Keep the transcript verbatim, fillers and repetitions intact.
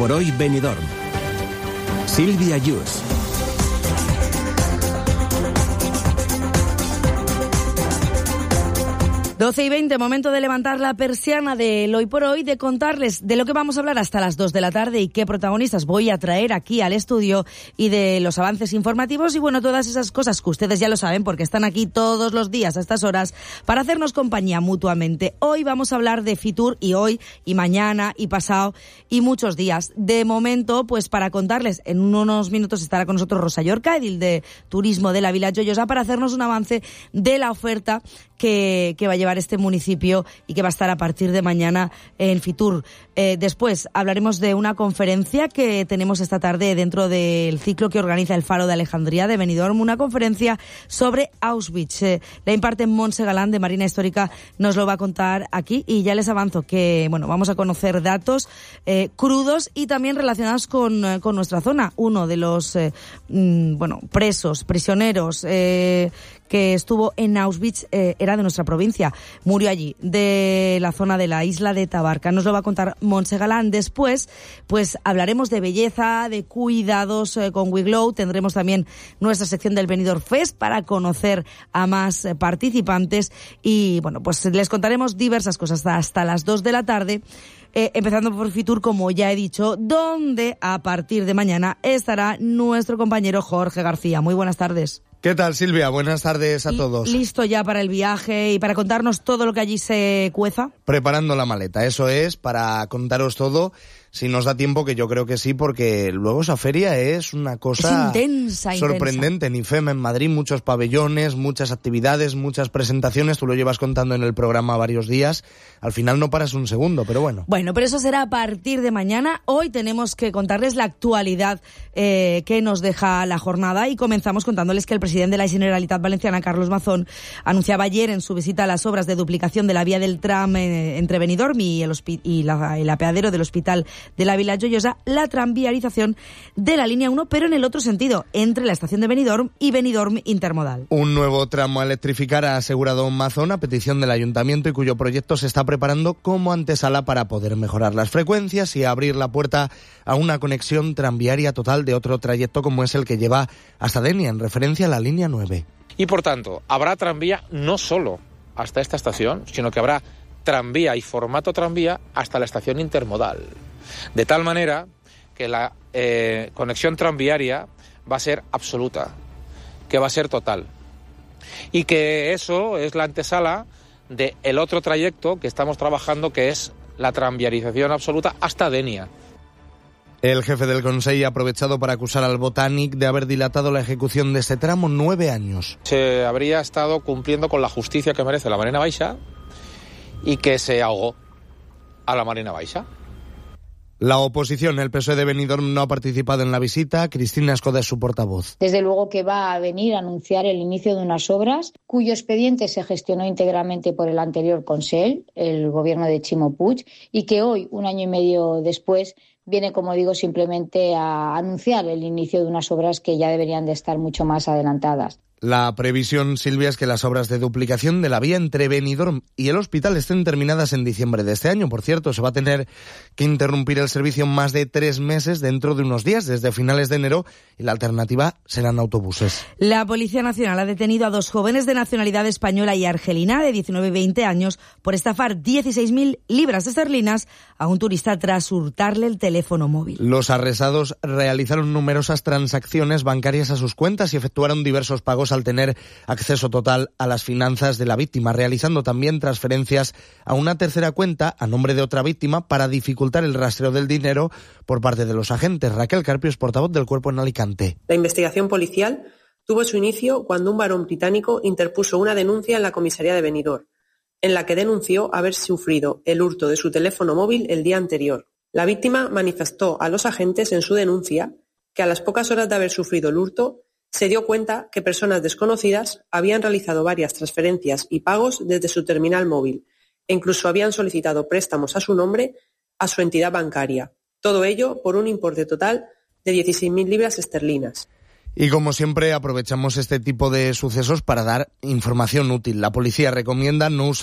por hoy Benidorm. Silvia Yus. doce y veinte, momento de levantar la persiana del hoy por hoy, de contarles de lo que vamos a hablar hasta las dos de la tarde y qué protagonistas voy a traer aquí al estudio y de los avances informativos y bueno, todas esas cosas que ustedes ya lo saben porque están aquí todos los días a estas horas para hacernos compañía mutuamente. Hoy vamos a hablar de Fitur y hoy y mañana y pasado y muchos días. De momento, pues para contarles, en unos minutos estará con nosotros Rosa Llorca, edil de Turismo de la Vila Joiosa, para hacernos un avance de la oferta que, que va a llevar este municipio y que va a estar a partir de mañana en Fitur. Eh, después hablaremos de una conferencia que tenemos esta tarde dentro del ciclo que organiza el Faro de Alejandría de Benidorm, una conferencia sobre Auschwitz. Eh, la imparte Montse Galán de Marina Histórica, nos lo va a contar aquí y ya les avanzo que bueno, vamos a conocer datos eh, crudos y también relacionados con, eh, con nuestra zona. Uno de los eh, mm, bueno, presos, prisioneros eh, que estuvo en Auschwitz eh, era de nuestra provincia. Murió allí, de la zona de la isla de Tabarca. Nos lo va a contar Montse Galán. Después, pues hablaremos de belleza, de cuidados eh, con WeGlow. Tendremos también nuestra sección del Benidorm Fest para conocer a más eh, participantes. Y bueno, pues les contaremos diversas cosas hasta las dos de la tarde. Eh, empezando por Fitur, como ya he dicho, donde a partir de mañana estará nuestro compañero Jorge García. Muy buenas tardes. ¿Qué tal, Silvia? Buenas tardes a todos. ¿Listo ya para el viaje y para contarnos todo lo que allí se cueza? Preparando la maleta, eso es, para contaros todo, si nos da tiempo, que yo creo que sí, porque luego esa feria es una cosa es intensa, sorprendente. intensa. En IFEMA, en Madrid, muchos pabellones, muchas actividades, muchas presentaciones. Tú lo llevas contando en el programa varios días. Al final no paras un segundo, pero bueno. Bueno, pero eso será a partir de mañana. Hoy tenemos que contarles la actualidad eh, que nos deja la jornada y comenzamos contándoles que el presidente de la Generalitat Valenciana, Carlos Mazón, anunciaba ayer en su visita a las obras de duplicación de la vía del tram eh, entre Benidorm y el, hospi- y, la, el apeadero del Hospital de la Vila Joiosa, la tranviarización de la línea uno, pero en el otro sentido, entre la estación de Benidorm y Benidorm Intermodal. Un nuevo tramo a electrificar, ha asegurado Mazón, a petición del Ayuntamiento, y cuyo proyecto se está preparando como antesala para poder mejorar las frecuencias y abrir la puerta a una conexión tranviaria total de otro trayecto como es el que lleva hasta Denia, en referencia a la línea nueve. Y por tanto, habrá tranvía no solo hasta esta estación, sino que habrá tranvía y formato tranvía hasta la estación intermodal. De tal manera que la eh, conexión tranviaria va a ser absoluta, que va a ser total. Y que eso es la antesala del otro trayecto que estamos trabajando, que es la tranviarización absoluta hasta Denia. El jefe del Consell ha aprovechado para acusar al Botànic de haber dilatado la ejecución de este tramo nueve años. Se habría estado cumpliendo con la justicia que merece la Marina Baixa y que se ahogó a la Marina Baixa. La oposición, el P S O E de Benidorm, no ha participado en la visita. Cristina Escoda es su portavoz. Desde luego que va a venir a anunciar el inicio de unas obras cuyo expediente se gestionó íntegramente por el anterior Consell, el gobierno de Ximo Puig, y que hoy, un año y medio después, viene, como digo, simplemente a anunciar el inicio de unas obras que ya deberían de estar mucho más adelantadas. La previsión, Silvia, es que las obras de duplicación de la vía entre Benidorm y el hospital estén terminadas en diciembre de este año. Por cierto, se va a tener que interrumpir el servicio más de tres meses dentro de unos días, desde finales de enero, y la alternativa serán autobuses. La Policía Nacional ha detenido a dos jóvenes de nacionalidad española y argelina de diecinueve y veinte años por estafar dieciséis mil libras esterlinas a un turista tras hurtarle el teléfono móvil. Los arrestados realizaron numerosas transacciones bancarias a sus cuentas y efectuaron diversos pagos al tener acceso total a las finanzas de la víctima, realizando también transferencias a una tercera cuenta a nombre de otra víctima para dificultar el rastreo del dinero por parte de los agentes. Raquel Carpio es portavoz del Cuerpo en Alicante. La investigación policial tuvo su inicio cuando un varón británico interpuso una denuncia en la comisaría de Benidorm, en la que denunció haber sufrido el hurto de su teléfono móvil el día anterior. La víctima manifestó a los agentes en su denuncia que a las pocas horas de haber sufrido el hurto se dio cuenta que personas desconocidas habían realizado varias transferencias y pagos desde su terminal móvil e incluso habían solicitado préstamos a su nombre a su entidad bancaria. Todo ello por un importe total de dieciséis mil libras esterlinas. Y como siempre aprovechamos este tipo de sucesos para dar información útil. La policía recomienda no usar